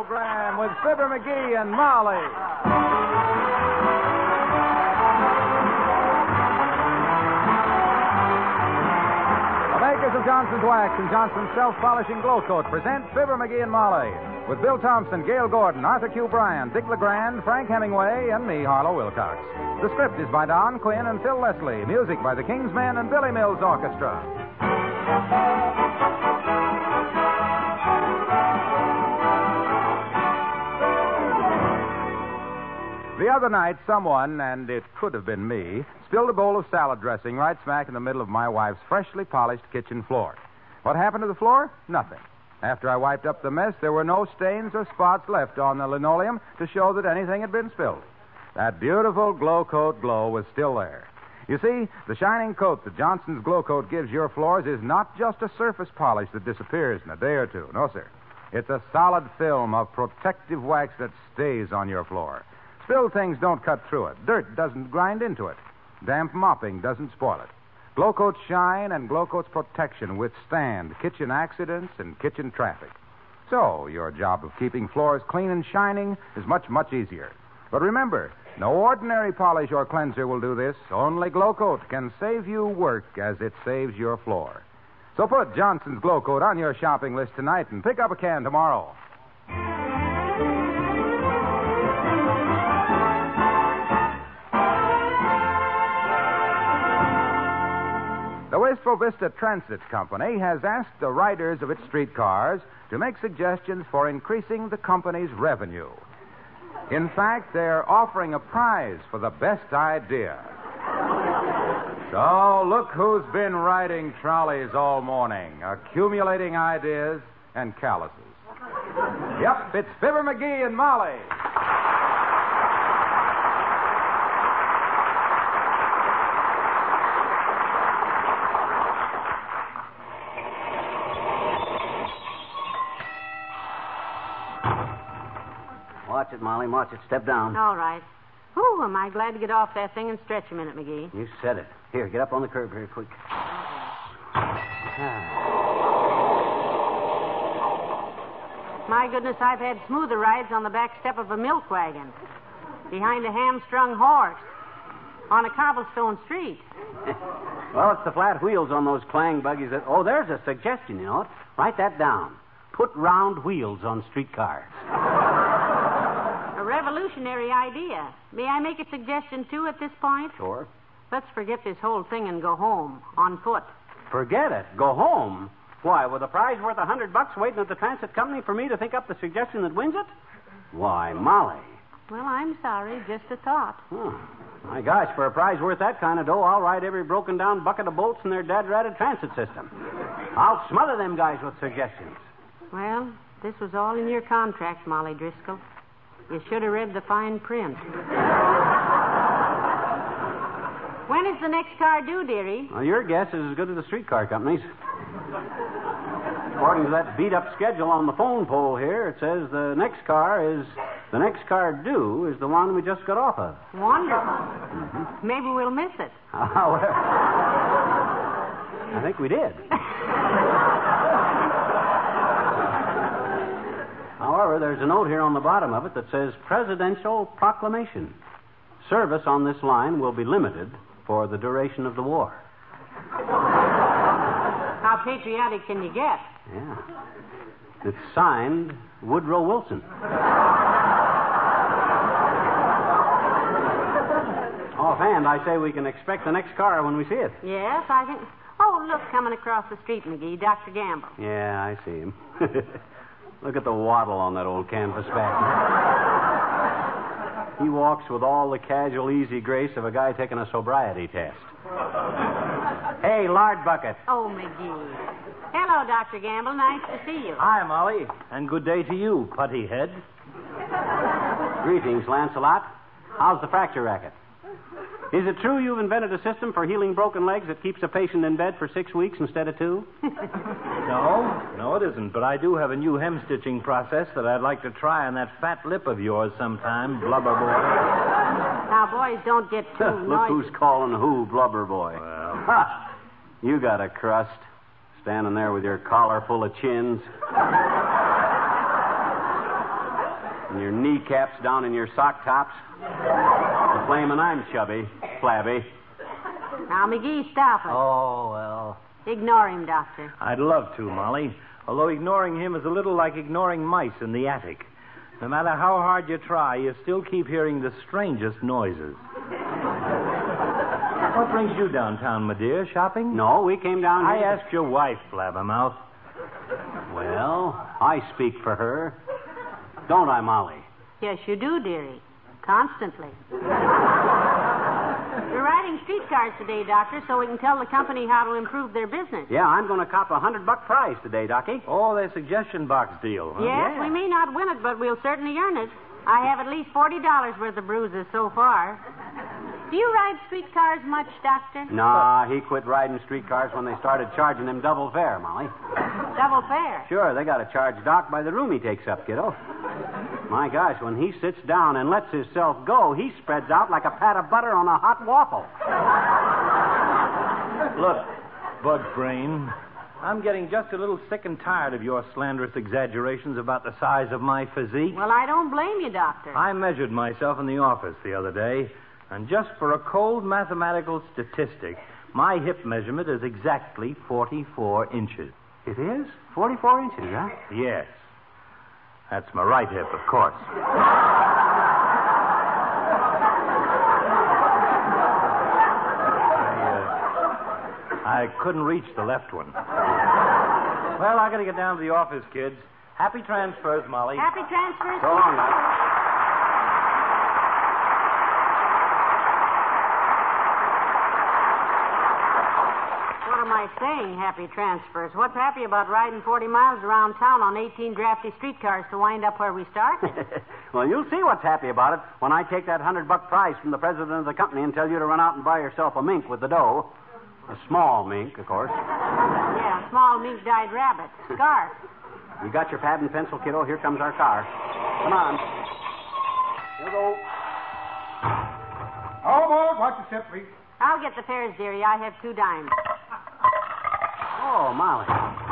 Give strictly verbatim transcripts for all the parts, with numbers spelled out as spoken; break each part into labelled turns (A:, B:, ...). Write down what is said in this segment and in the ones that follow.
A: program with Fibber McGee and Molly. The makers of Johnson's Wax and Johnson's Self-Polishing Glow Coat present Fibber McGee and Molly with Bill Thompson, Gail Gordon, Arthur Q. Bryan, Dick LeGrand, Frank Hemingway, and me, Harlow Wilcox. The script is by Don Quinn and Phil Leslie. Music by the Kingsmen and Billy Mills Orchestra. The other night, someone, and it could have been me, spilled a bowl of salad dressing right smack in the middle of my wife's freshly polished kitchen floor. What happened to the floor? Nothing. After I wiped up the mess, there were no stains or spots left on the linoleum to show that anything had been spilled. That beautiful Glow Coat glow was still there. You see, the shining coat that Johnson's Glow Coat gives your floors is not just a surface polish that disappears in a day or two. No, sir. It's a solid film of protective wax that stays on your floor. Spilled things don't cut through it. Dirt doesn't grind into it. Damp mopping doesn't spoil it. Glow Coat's shine and Glow Coat's protection withstand kitchen accidents and kitchen traffic. So, your job of keeping floors clean and shining is much, much easier. But remember, no ordinary polish or cleanser will do this. Only Glow Coat can save you work as it saves your floor. So put Johnson's Glow Coat on your shopping list tonight and pick up a can tomorrow. The Wistful Vista Transit Company has asked the riders of its streetcars to make suggestions for increasing the company's revenue. In fact, they're offering a prize for the best idea. So, look who's been riding trolleys all morning, accumulating ideas and calluses. Yep, it's Fibber McGee and Molly.
B: Watch it, Molly. Watch it. Step down.
C: All right. Ooh, am I glad to get off that thing and stretch a minute, McGee.
B: You said it. Here, get up on the curb very quick. Ah.
C: My goodness, I've had smoother rides on the back step of a milk wagon, behind a hamstrung horse, on a cobblestone street.
B: Well, it's the flat wheels on those clang buggies that... Oh, there's a suggestion, you know what? Write that down. Put round wheels on streetcars.
C: A revolutionary idea. May I make a suggestion, too, at this point?
B: Sure.
C: Let's forget this whole thing and go home, on foot.
B: Forget it. Go home? Why, with a prize worth a hundred bucks waiting at the transit company for me to think up the suggestion that wins it? Why, Molly.
C: Well, I'm sorry. Just a thought.
B: Oh, my gosh, for a prize worth that kind of dough, I'll ride every broken-down bucket of bolts in their dad-ratted transit system. I'll smother them guys with suggestions.
C: Well, this was all in your contract, Molly Driscoll. You should have read the fine print. When is the next car due, dearie?
B: Well, your guess is as good as the streetcar company's. According to that beat-up schedule on the phone pole here, it says the next car is... The next car due is the one we just got off of.
C: Wonderful. Mm-hmm. Maybe we'll miss it.
B: Oh, well, I think we did. However, there's a note here on the bottom of it that says Presidential Proclamation. Service on this line will be limited for the duration of the war.
C: How patriotic can you get?
B: Yeah. It's signed Woodrow Wilson. Offhand, I say we can expect the next car when we see it.
C: Yes, I think... Oh, look, coming across the street, McGee, Doctor Gamble.
B: Yeah, I see him. Look at the waddle on that old canvas back. He walks with all the casual, easy grace of a guy taking a sobriety test. Hey, lard bucket.
C: Oh, McGee. Hello, Doctor Gamble. Nice to see you.
D: Hi, Molly. And good day to you, putty head.
B: Greetings, Lancelot. How's the fracture racket? Is it true you've invented a system for healing broken legs that keeps a patient in bed for six weeks instead of two?
D: No, no, it isn't. But I do have a new hem-stitching process that I'd like to try on that fat lip of yours sometime, blubber boy.
C: Now, boys, don't get too
B: Look
C: noisy.
B: who's calling who blubber boy.
D: Well.
B: Ha! You got a crust, standing there with your collar full of chins. And your kneecaps down in your sock tops. The flamin' I'm chubby, flabby.
C: Now, McGee, stop it.
B: Oh, well.
C: Ignore him, Doctor.
D: I'd love to, Molly. Although ignoring him is a little like ignoring mice in the attic. No matter how hard you try, you still keep hearing the strangest noises. What brings you downtown, my dear? Shopping?
B: No, we came down
D: I
B: here.
D: asked your wife, Blabbermouth.
B: Well, I speak for her. Don't I, Molly?
C: Yes, you do, dearie. Constantly. We're riding streetcars today, Doctor, so we can tell the company how to improve their business.
B: Yeah, I'm going to cop a hundred buck prize today, Docky.
D: Oh, the suggestion box deal, huh?
C: Yes,
B: Yeah.
C: we may not win it, but we'll certainly earn it. I have at least forty dollars worth of bruises so far. Do you ride streetcars much, Doctor?
B: Nah, he quit riding streetcars when they started charging him double fare, Molly.
C: Double fare.
B: Sure, they got to charge Doc by the room he takes up, kiddo. My gosh, when he sits down and lets himself go, he spreads out like a pat of butter on a hot waffle.
D: Look, Bug Brain, I'm getting just a little sick and tired of your slanderous exaggerations about the size of my physique.
C: Well, I don't blame you, Doctor.
D: I measured myself in the office the other day, and just for a cold mathematical statistic, my hip measurement is exactly forty-four inches.
B: It is? forty-four inches, huh?
D: Yes. That's my right hip, of course. I, uh, I couldn't reach the left one. Well, I gotta get down to the office, kids. Happy transfers, Molly.
C: Happy transfers.
B: So long, Doc.
C: What am I saying, happy transfers? What's happy about riding forty miles around town on eighteen drafty streetcars to wind up where we started?
B: Well, you'll see what's happy about it when I take that hundred buck prize from the president of the company and tell you to run out and buy yourself a mink with the dough. A small mink, of course.
C: Yeah, small mink-dyed rabbit. Scarf.
B: You got your pad and pencil, kiddo? Here comes our car. Come on. Here we go.
A: Almost. Watch your step, please.
C: I'll get the fares, dearie. I have two dimes.
B: Oh, Molly.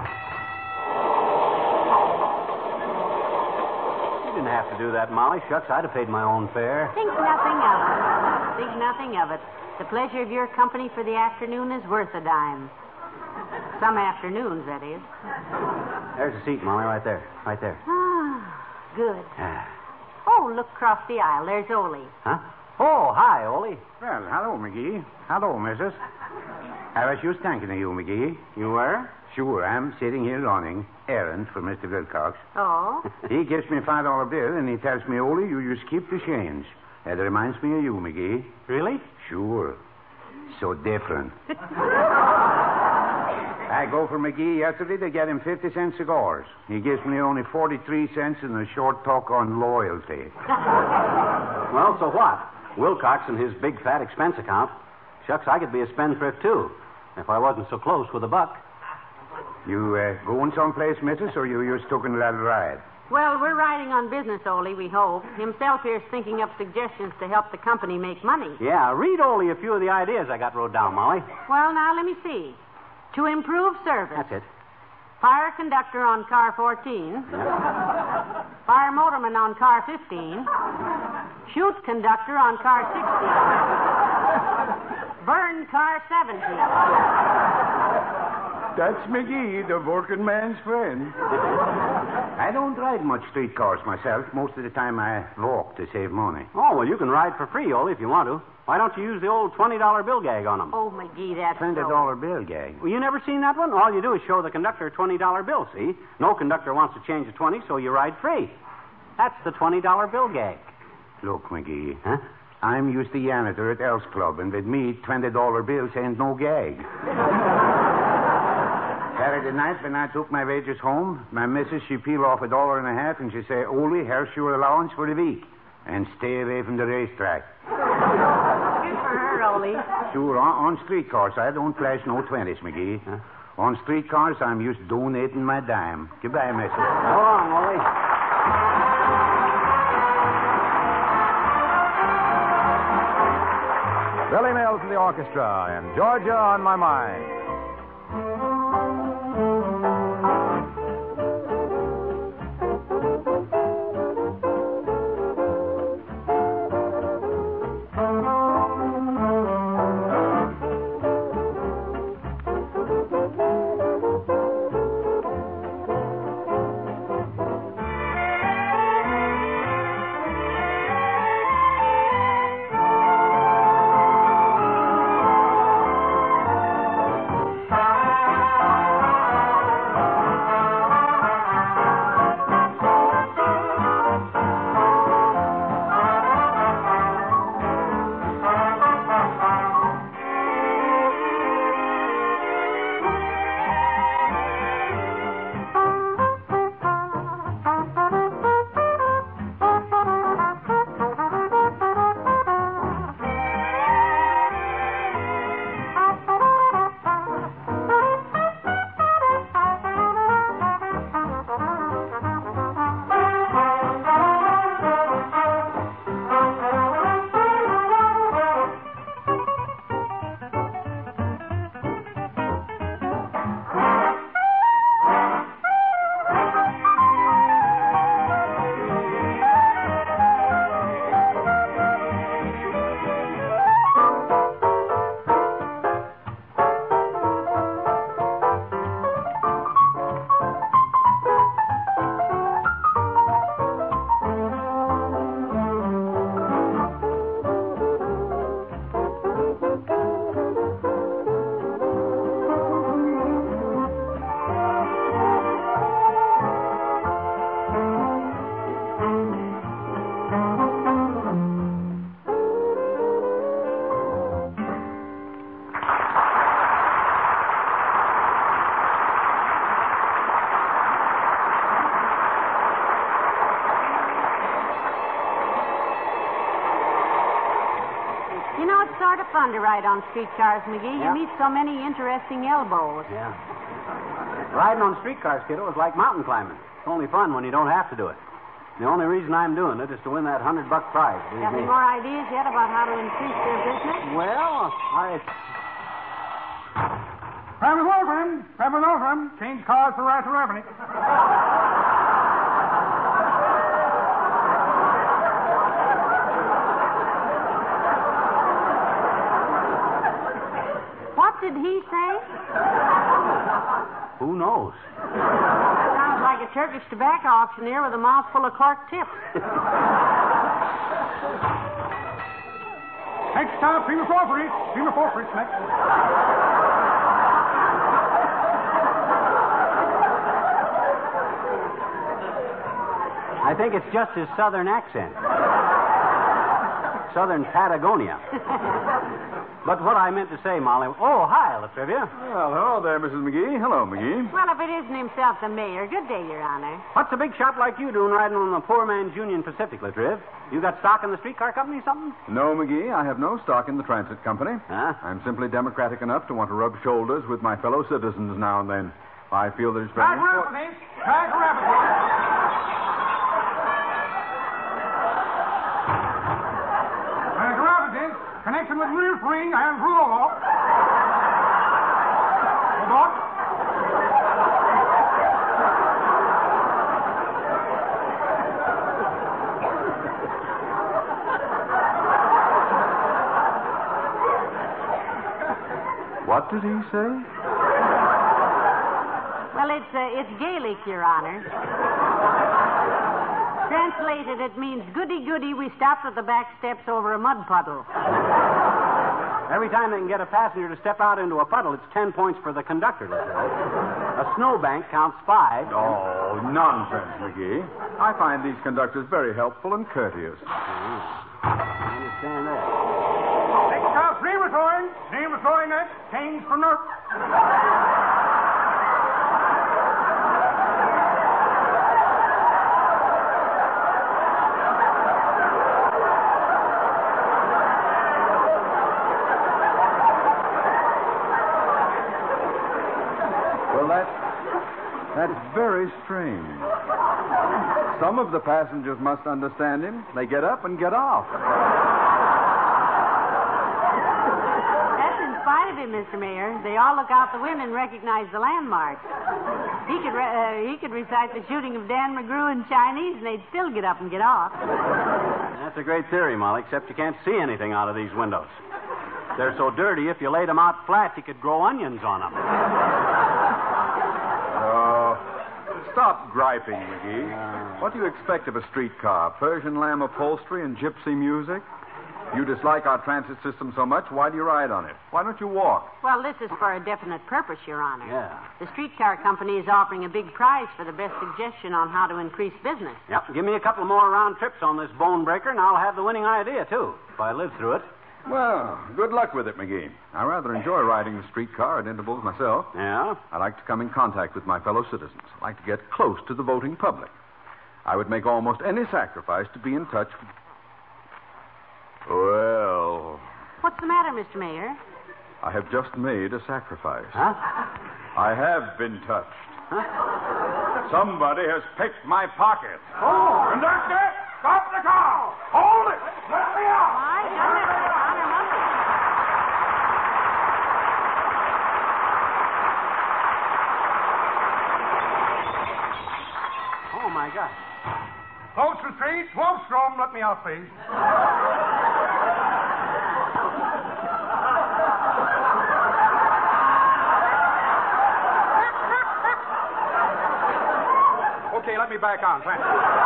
B: You didn't have to do that, Molly. Shucks, I'd have paid my own fare.
C: Think nothing of it. Think nothing of it. The pleasure of your company for the afternoon is worth a dime. Some afternoons, that is.
B: There's a seat, Molly, right there. Right there.
C: Ah, good.
B: Ah.
C: Oh, look across the aisle. There's Ole.
B: Huh? Oh, hi, Ole.
E: Well, hello, McGee. Hello, missus. I was just thinking of you, McGee.
B: You were?
E: Sure, I'm sitting here running errands for Mister Wilcox.
C: Oh?
E: He gives me a five dollar bill, and he tells me, Ole, you just keep the change. That reminds me of you, McGee.
B: Really?
E: Sure. So different. I go for McGee yesterday to get him fifty cent cigars. He gives me only forty-three cents in a short talk on loyalty.
B: Well, so what? Wilcox and his big fat expense account. Shucks, I could be a spendthrift, too, if I wasn't so close with a buck.
E: You uh, going someplace, missus, or you just taking a little ride?
C: Well, we're riding on business, Ole, we hope. Himself here's thinking up suggestions to help the company make money.
B: Yeah, read Ole a few of the ideas I got wrote down, Molly.
C: Well, now, let me see. To improve service.
B: That's it.
C: Fire conductor on car fourteen.
B: Yeah.
C: Fire motorman on car fifteen. Shoot conductor on car sixteen. Burn car seventeen.
E: That's McGee, the working man's friend. I don't ride much streetcars myself. Most of the time I walk to save money.
B: Oh, well, you can ride for free, Ole, if you want to. Why don't you use the old twenty dollar bill gag on them?
C: Oh, McGee, that's
E: twenty dollar bill gag.
B: Well, you never seen that one? All you do is show the conductor a twenty dollar bill, see? No conductor wants to change a twenty, so you ride free. That's the twenty dollar bill gag.
E: Look, McGee.
B: Huh?
E: I'm used to janitor at Elks Club, and with me, twenty dollar bills ain't no gag. Saturday night, when I took my wages home, my missus, she peel off a dollar and a half, and she say, Ole, here's your allowance for the week. And stay away from the racetrack.
C: Good for her, Ole.
E: Sure, on, on streetcars, I don't flash no twenties, McGee. Huh? On streetcars, I'm used to donating my dime. Goodbye, missus.
B: So long, Ole.
A: Billy Mills and the orchestra, and Georgia on My Mind.
C: sort of fun to ride on streetcars, McGee.
B: Yeah.
C: You meet so many interesting elbows.
B: Yeah. Riding on streetcars, kiddo, is like mountain climbing. It's only fun when you don't have to do it. The only reason I'm doing it is to win that hundred buck prize.
C: Got any more ideas yet about how to increase their business?
B: Well, I...
F: Travis Wolfram, Travis Wolfram, change cars for Rasher Revenue.
C: What did he say?
B: Who knows?
C: Sounds like a Turkish tobacco auctioneer with a mouth full of cork tips.
F: Next stop, Prima Forfrich. Prima Forfrich, next.
B: I think it's just his southern accent. Southern Patagonia. But what I meant to say, Molly... Oh, hi, Latrivia.
G: Well, hello there, Missus McGee. Hello, McGee.
C: Well, if it isn't himself, the mayor. Good day, Your Honor.
B: What's a big shot like you doing riding on the poor man's Union Pacific, Latriv? You got stock in the streetcar company or something?
G: No, McGee, I have no stock in the transit company.
B: Huh?
G: I'm simply democratic enough to want to rub shoulders with my fellow citizens now and then. I feel there's very...
F: Back rapidly. Back rapidly. Connection with Real Spring and Rudolph. Rudolph?
G: What did he say?
C: Well, it's, uh, it's Gaelic, Your Honor. Translated, it means goody-goody, we stopped at the back steps over a mud puddle.
B: Every time they can get a passenger to step out into a puddle, it's ten points for the conductor. A snowbank counts five.
G: Oh, nonsense, McGee. I find these conductors very helpful and courteous.
B: I understand that.
F: Next stop, Name restoring. Name restoring next. Change for Nerf.
G: That's very strange. Some of the passengers must understand him. They get up and get off.
C: That's in spite of him, Mister Mayor. They all look out the window and recognize the landmarks. He could re- uh, he could recite the shooting of Dan McGrew in Chinese, and they'd still get up and get off.
B: That's a great theory, Molly, except you can't see anything out of these windows. They're so dirty, if you laid them out flat, you could grow onions on them.
G: Stop griping, McGee. What do you expect of a streetcar? Persian lamb upholstery and gypsy music? You dislike our transit system so much, why do you ride on it? Why don't you walk?
C: Well, this is for a definite purpose, Your Honor.
B: Yeah.
C: The streetcar company is offering a big prize for the best suggestion on how to increase business.
B: Yep. Give me a couple more round trips on this bone breaker, and I'll have the winning idea, too, if I live through it.
G: Well, good luck with it, McGee. I rather enjoy riding the streetcar at intervals myself.
B: Yeah?
G: I like to come in contact with my fellow citizens. I like to get close to the voting public. I would make almost any sacrifice to be in touch with... Well...
C: What's the matter, Mister Mayor?
G: I have just made a sacrifice.
B: Huh?
G: I have been touched.
B: Huh?
G: Somebody has picked my pocket.
F: Oh! Conductor, stop the car! Hold it! Let me out!
C: My goodness, Your Honor, must
B: Oh, my God.
F: Close retreat. Wolfstrom, let me out, please. Okay, let me back on. Thanks.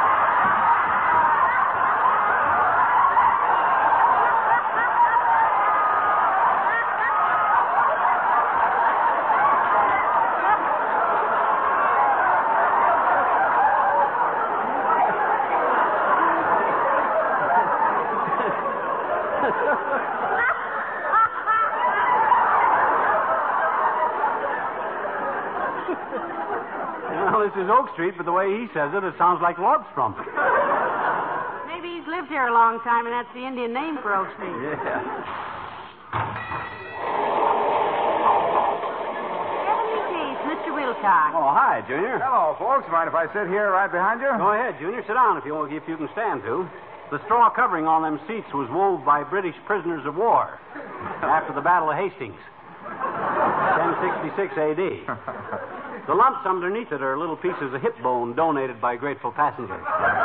B: Well, this is Oak Street, but the way he says it, it sounds like Lordstrom.
C: Maybe he's lived here a long time, and that's the Indian name for Oak Street.
B: Yeah.
C: Heavenly days, Mister Wilcox.
B: Oh, hi, Junior.
A: Hello, folks. Mind if I sit here right behind you?
B: Go ahead, Junior. Sit down if you if you can stand to. The straw covering on them seats was wove by British prisoners of war after the Battle of Hastings, ten sixty-six A D The lumps underneath it are little pieces of hip bone donated by grateful passengers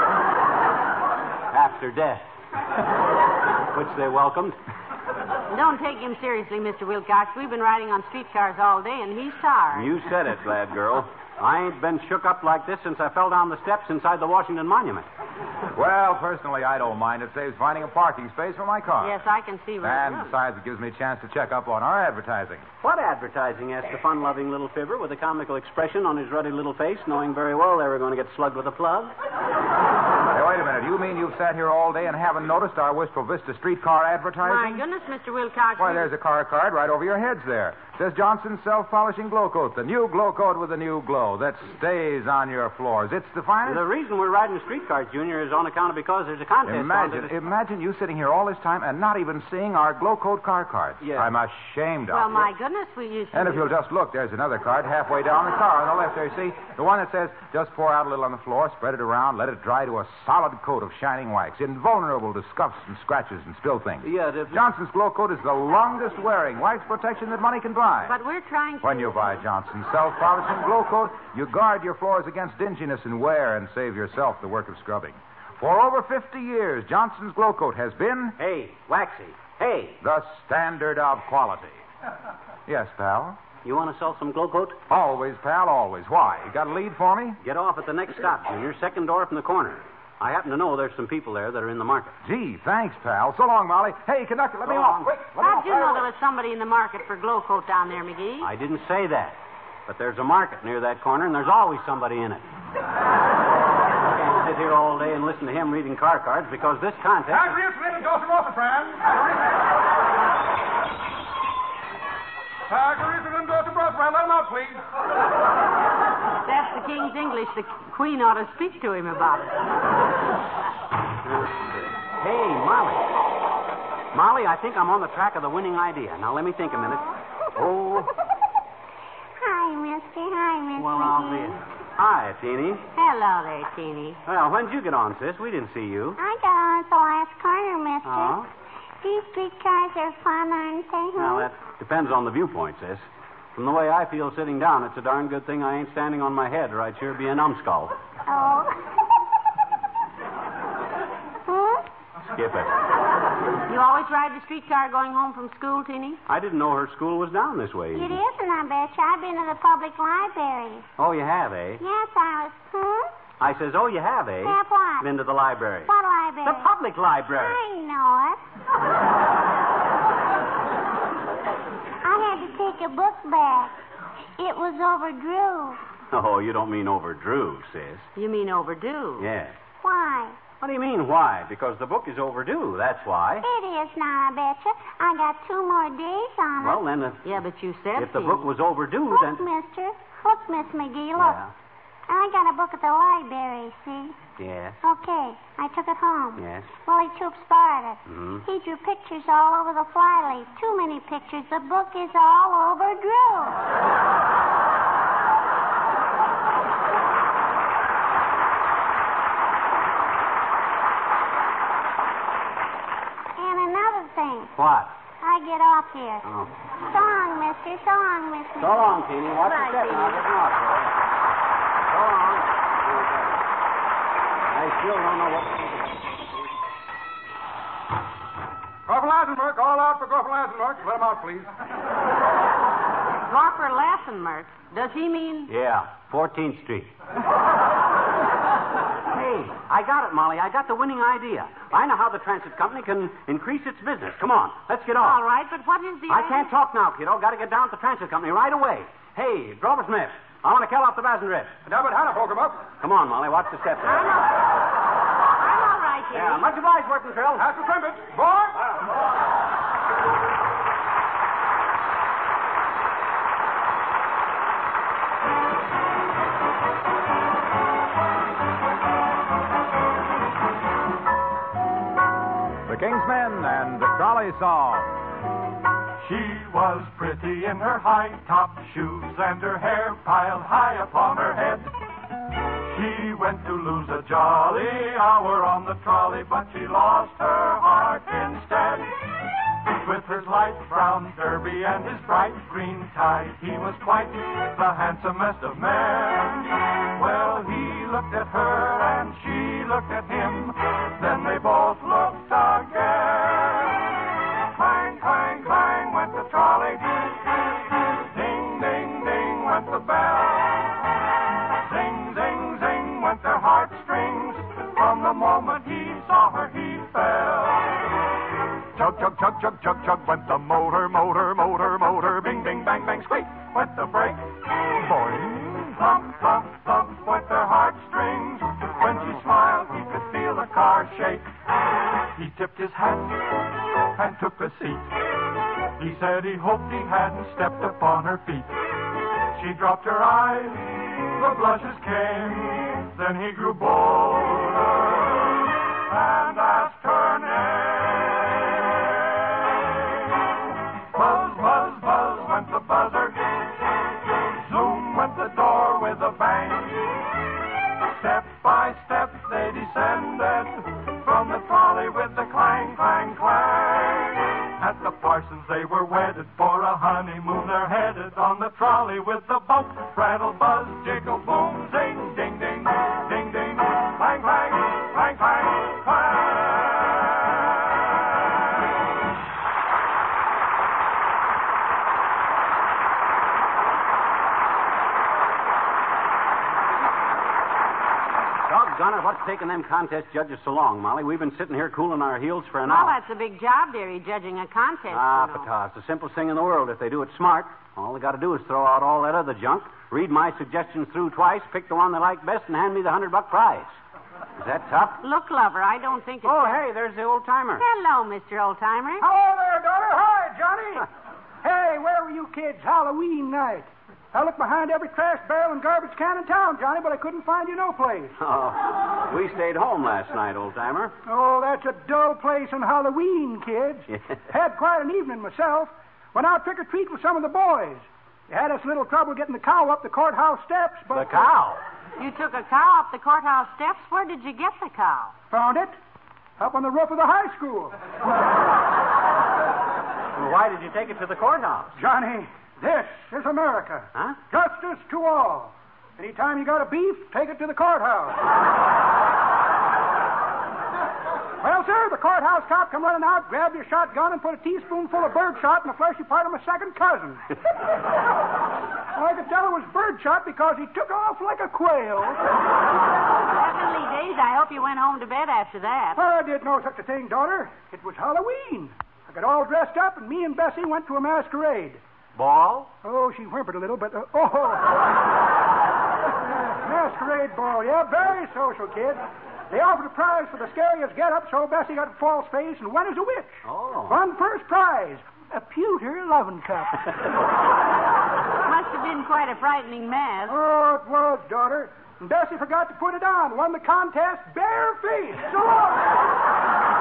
B: after death, which they welcomed.
C: Don't take him seriously, Mister Wilcox. We've been riding on streetcars all day, and he's sorry.
B: You said it, lad girl. I ain't been shook up like this since I fell down the steps inside the Washington Monument.
A: Well, personally, I don't mind. It saves finding a parking space for my car.
C: Yes, I can see right
A: And besides, it gives me a chance to check up on our advertising.
B: What advertising? Asked the fun-loving little fibber with a comical expression on his ruddy little face, knowing very well they were going to get slugged with a plug.
A: Hey, wait a minute. You mean you've sat here all day and haven't noticed our Wistful Vista streetcar
C: My
A: advertising?
C: goodness, Mister Wilcox.
A: Why, there's a car card right over your heads there. Says Johnson's Self-Polishing Glow Coat, the new glow coat with a new glow that stays on your floors. It's the finest.
B: The reason we're riding streetcars, Junior, is on account of because there's a contest.
A: Imagine,
B: on
A: imagine you sitting here all this time and not even seeing our glow coat car cards.
B: Yeah.
A: I'm ashamed of
C: Well,
A: you.
C: my goodness, we used to...
A: And if you'll just look, there's another card halfway down the car on the left there, you see? The one that says, just pour out a little on the floor, spread it around, let it dry to a solid coat of shining wax, invulnerable to scuffs and scratches and spill things.
B: Yeah, the...
A: Johnson's Glow Coat is the longest-wearing wax protection that money can buy.
C: But we're trying to...
A: When you buy Johnson's Self-Polishing Glow Coat, you guard your floors against dinginess and wear and save yourself the work of scrubbing. For over fifty years, Johnson's Glow Coat has been...
B: Hey, Waxy. Hey.
A: The standard of quality. Yes, pal?
B: You want to sell some glow coat?
A: Always, pal, always. Why? You got a lead for me?
B: Get off at the next stop, Junior. Second door from the corner. I happen to know there's some people there that are in the market.
A: Gee, thanks, pal. So long, Molly. Hey, conductor, let
B: So
A: me
B: long.
A: off. Quick, let me
C: How'd
A: off.
C: you know there was somebody in the market for glow coat down there, McGee?
B: I didn't say that. But there's a market near that corner, and there's always somebody in it. I can't sit here all day and listen to him reading car cards because this contest...
F: Agrius, little Joseph Rothschild. Agrius, little Joseph Rothschild. Let him out, please.
C: That's the King's English. The Queen ought to speak to him about it.
B: Hey, Molly. Molly, I think I'm on the track of the winning idea. Now, let me think a minute. Oh,
H: Hi, mister. Hi, Mister
B: well, I'll be... Hi, Teeny.
C: Hello there, Teeny.
B: Well, when'd you get on, sis? We didn't see you.
H: I got on at the last corner, mister.
B: Oh?
H: These streetcars are fun, aren't they?
B: Well,
H: huh?
B: that depends on the viewpoint, sis. From the way I feel sitting down, it's a darn good thing I ain't standing on my head, or I'd sure be a numbskull.
H: Oh. hmm?
B: Skip it.
C: You always ride the streetcar going home from school, Teeny?
B: I didn't know her school was down this way.
H: It
B: even.
H: isn't, I bet you. I've been to the public library.
B: Oh, you have, eh?
H: Yes, I was. Hmm?
B: I says, oh, you have, eh?
H: Have what?
B: Been to the library.
H: What library?
B: The public library.
H: I know it. I had to take a book back. It was overdue.
B: Oh, you don't mean overdrew, sis.
C: You mean overdue?
B: Yeah.
H: Why?
B: What do you mean, why? Because the book is overdue, that's why.
H: It is now, I bet you. I got two more days on it.
B: Well, then, if,
C: Yeah, but you said
B: if the
C: Teeny.
B: book was overdue,
H: Look,
B: then...
H: mister. Look, Miss McGee, look.
B: Yeah.
H: I got a book at the library, see?
B: Yes.
H: Okay. I took it home.
B: Yes.
H: Willie Toops borrowed it.
B: Mhm.
H: He drew pictures all over the flyleaf. Too many pictures. The book is all overdue. And another thing.
B: What?
H: I get off here.
B: Oh.
H: So long, mister. So long, mister.
B: So long, Teeny. Watch your
C: Bye,
B: step now.
C: Teeny.
B: Get off there. So long. I still don't know what to do.
F: Corporal Eisenberg, all out for Corporal Eisenberg. Let him out, please.
C: Corporal Lassenmark. Does he mean...
B: Yeah, fourteenth Street. Hey, I got it, Molly. I got the winning idea. I know how the transit company can increase its business. Come on, let's get
C: All
B: off.
C: right, but what is the...
B: I can't talk now, kiddo. Got to get down to the transit company right away. Hey, Drover Smith, I want to kill off the Bassenrich.
F: Dabbit Hannah, poke him up.
B: Come on, Molly. Watch the steps there.
C: I'm all, I'm all right, Teeny.
B: Yeah, much obliged, working Trill.
F: That's the trumpet. Boy!
A: The King's Men and the Trolley Song.
F: She was pretty in her high-top shoes and her hair piled high upon her head. She went to lose a jolly hour on the trolley, but she lost her heart instead. With his light brown derby and his bright green tie, he was quite the handsomest of men. Well, he looked at her and she looked at him, then they both looked again. Clang, clang, clang went the trolley. Ding, ding, ding went the bell. Zing, zing, zing went their heartstrings. From the moment he saw her, he fell. Chug, chug, chug, chug, chug, chug went the motor, motor, motor, motor. Bing, bing, bang, bang, squeak went the brake. Boing, thump, thump, thump went their heartstrings. When she smiled, he could feel the car shake. He tipped his hat and took a seat. He said he hoped he hadn't stepped upon her feet. She dropped her eyes, the blushes came. Then he grew bolder and asked her name. Buzz, buzz, buzz went the buzzer. Zoom went the door with a bang. Step by step they descended from the trolley with the clang, clang, clang. At the Parsons they were wedded for a honeymoon. They're headed on the trolley with the bump, rattle, buzz, jiggle, boom, zing, ding, ding, ding, ding, clang, clang, clang, clang, clang.
B: Doggone it, what's taking them contest judges so long, Molly? We've been sitting here cooling our heels for an
C: Well,
B: hour.
C: that's a big job, dearie, judging a contest.
B: Ah,
C: you know.
B: pata, it's the simplest thing in the world if they do it smart. All they got to do is throw out all that other junk, read my suggestions through twice, pick the one they like best, and hand me the hundred buck prize. Is that tough?
C: Look, lover, I don't think it's...
B: Oh, hey, there's the old timer.
C: Hello, Mister Old-Timer.
I: Hello there, daughter. Hi, Johnny. Hey, where were you kids Halloween night? I looked behind every trash barrel and garbage can in town, Johnny, but I couldn't find you no place.
B: Oh, we stayed home last night, old timer.
I: Oh, that's a dull place on Halloween, kids. Had quite an evening myself. Went out trick-or-treat with some of the boys. They had us a little trouble getting the cow up the courthouse steps, but...
B: The cow?
C: You took a cow up the courthouse steps? Where did you get the cow?
I: Found it. Up on the roof of the high school.
B: Well, why did you take it to the courthouse?
I: Johnny, this is America.
B: Huh?
I: Justice to all. Anytime you got a beef, take it to the courthouse. Well, sir, the courthouse cop come running out, grabbed your shotgun, and put a teaspoonful of birdshot in the fleshy part of my second cousin. I could tell it was birdshot because he took off like a quail.
C: Heavenly days, I hope you went home to bed after that.
I: I did no such a thing, daughter. It was Halloween. I got all dressed up, and me and Bessie went to a masquerade.
B: Ball?
I: Oh, she whimpered a little, but... Uh, oh! Masquerade ball, yeah, very social, kid. They offered a prize for the scariest get-up, so Bessie got a false face and went as a witch.
B: Oh.
I: Won first prize, a pewter loving cup.
C: Must have been quite a frightening mask.
I: Oh, it was, daughter. And Bessie forgot to put it on. Won the contest bare-faced. So long.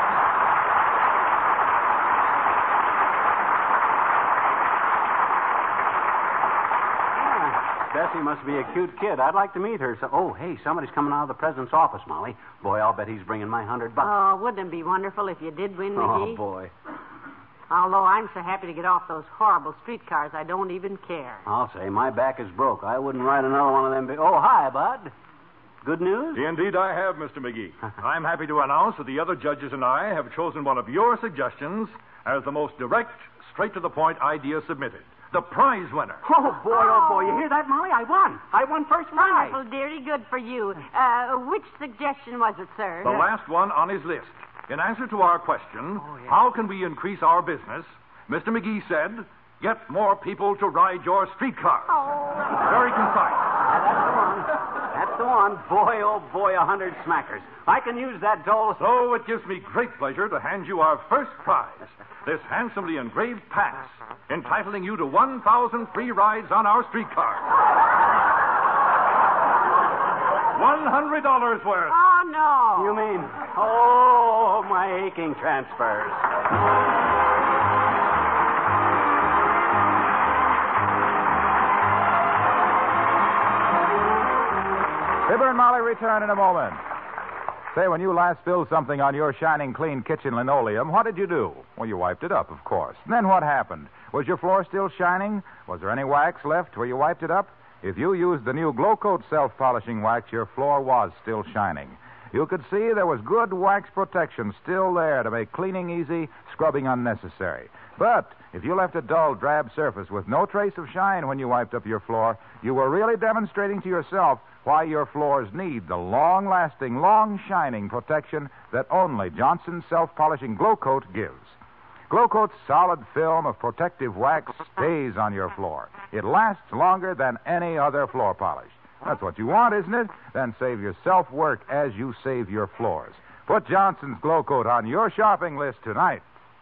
B: Bessie must be a cute kid. I'd like to meet her. So, oh, hey, somebody's coming out of the president's office, Molly. Boy, I'll bet he's bringing my hundred bucks.
C: Oh, wouldn't it be wonderful if you did win, McGee?
B: Oh, boy.
C: Although I'm so happy to get off ththose horrible streetcars, I don't even care.
B: I'll say, my back is broke. I wouldn't ride another one of them. Be- oh, hi, Bud. Good news?
F: Indeed, I have, Mister McGee. I'm happy to announce that the other judges and I have chosen one of your suggestions as the most direct, straight-to-the-point idea submitted. The prize winner.
E: Oh, boy, oh, boy. You hear that, Molly? I won. I won first prize.
C: Wonderful, dearie. Good for you. Uh, which suggestion was it, sir?
F: The last one on his list. In answer to our question,
E: Oh, yeah.
F: how can we increase our business, Mister McGee said, get more people to ride your streetcar.
C: Oh.
F: Very concise.
B: That's the one. That's the one. Boy, oh, boy, a hundred smackers. I can use that doll.
F: So it gives me great pleasure to hand you our first prize, this handsomely engraved pass, entitling you to one thousand free rides on our streetcar. one hundred dollars worth.
C: Oh, no.
B: You mean, oh, my aching transfers.
A: Fibber and Molly return in a moment. Say, when you last spilled something on your shining clean kitchen linoleum, what did you do? Well, you wiped it up, of course. And then what happened? Was your floor still shining? Was there any wax left where you wiped it up? If you used the new Glow Coat self-polishing wax, your floor was still shining. You could see there was good wax protection still there to make cleaning easy, scrubbing unnecessary. But if you left a dull, drab surface with no trace of shine when you wiped up your floor, you were really demonstrating to yourself why your floors need the long-lasting, long-shining protection that only Johnson's self-polishing Glow Coat gives. Glow Coat's solid film of protective wax stays on your floor. It lasts longer than any other floor polish. That's what you want, isn't it? Then save yourself work as you save your floors. Put Johnson's Glow Coat on your shopping list tonight.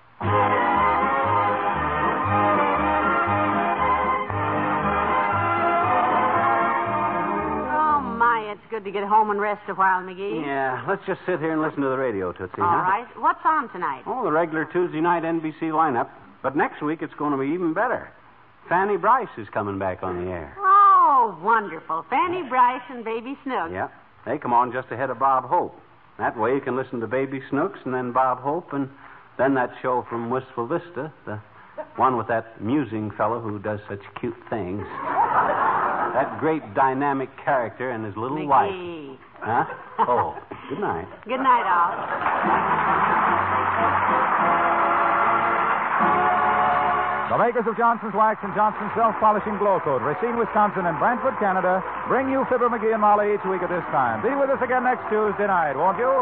C: It's good to get home and rest a while, McGee.
B: Yeah, let's just sit here and listen to the radio, Tootsie.
C: All
B: huh?
C: right. What's on tonight?
B: Oh, the regular Tuesday night N B C lineup. But next week it's going to be even better. Fanny Bryce is coming back on the air.
C: Oh, wonderful. Fanny Bryce and Baby Snooks.
B: Yeah, they come on just ahead of Bob Hope. That way you can listen to Baby Snooks and then Bob Hope and then that show from Wistful Vista, the one with that musing fellow who does such cute things. That great dynamic character and his little
C: McGee.
B: wife. Huh? Oh, good night.
C: Good night, all.
A: The makers of Johnson's Wax and Johnson's Self-Polishing Glow Coat, Racine, Wisconsin, and Brantford, Canada, bring you Fibber, McGee, and Molly each week at this time. Be with us again next Tuesday night, won't you?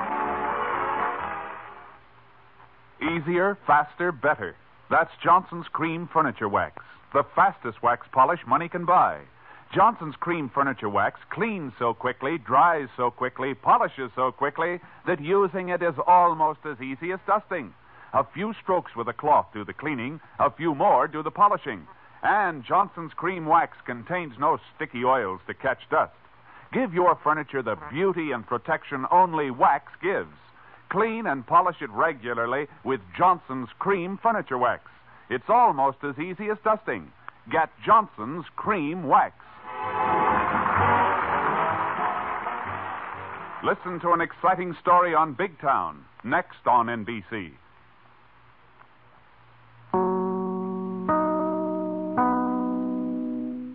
J: Easier, faster, better. That's Johnson's Cream Furniture Wax, the fastest wax polish money can buy. Johnson's Cream Furniture Wax cleans so quickly, dries so quickly, polishes so quickly that using it is almost as easy as dusting. A few strokes with a cloth do the cleaning, a few more do the polishing. And Johnson's Cream Wax contains no sticky oils to catch dust. Give your furniture the beauty and protection only wax gives. Clean and polish it regularly with Johnson's Cream Furniture Wax. It's almost as easy as dusting. Get Johnson's Cream Wax. Listen to an exciting story on Big Town, next on N B C.